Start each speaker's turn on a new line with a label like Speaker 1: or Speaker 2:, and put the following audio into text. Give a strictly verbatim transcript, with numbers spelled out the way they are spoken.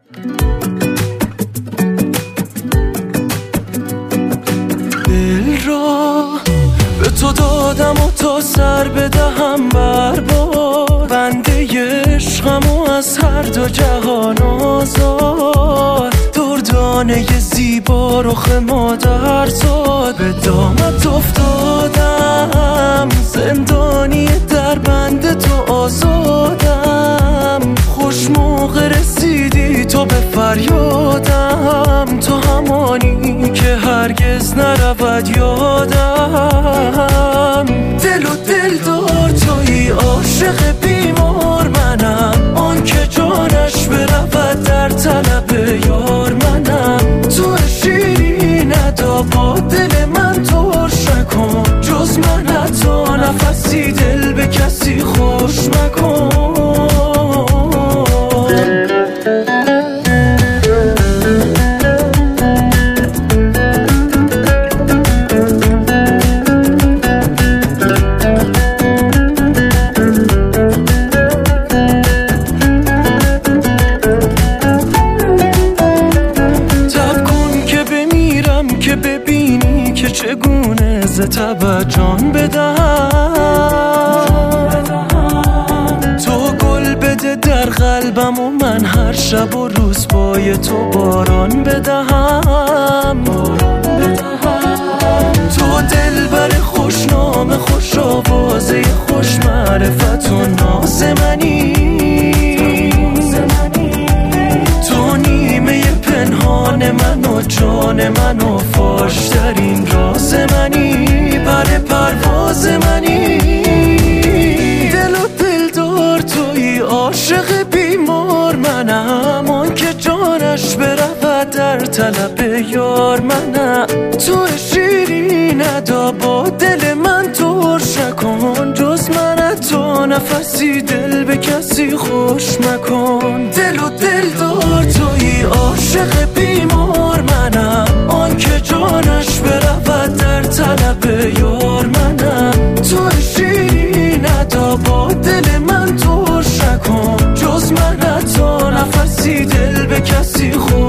Speaker 1: دل را به تو دادم و تا سر بدهم بر باد، بنده عشقم و از هر دو جهان آزاد. دردانه زیبا رخ مادر زاد، به دامت افتادم زندانی در بند تو آزادم. خوش موقع رسیدی تو به فریادم، تو همانی که هرگز نرود یادم. دل و دل دار تویی، عاشق بیمار منم، آن که جانش برود در طلب یار منم. تو شیری ندا با دل من ترش نکن، جز من حتی نفسی دل به کسی خوش مکن. چگونه ز تب جان بدهم، تو گل بده در قلبم و من هر شب و روز پای تو باران بدهم. تو دلبر خوشنام خوش آوازه خوش معرفت و ناز منی، تو نیمه پنهان من و جان من و فاشترین راز منی، پر پرواز منی. دل و دل دار تویی، عاشق بیمار منم، آن که جانش برود در طلب یار منم. تو شیری ندا با دل من ترش نکن، جز من تو نفسی دل به کسی خوش مکن. دل و دل دار تویی، عاشق بیمار منم، آن که جانش برود در طلب یار منم. تو شیری ندا با دل من ترش نکن، جز من حتی نفسی دل به کسی خوش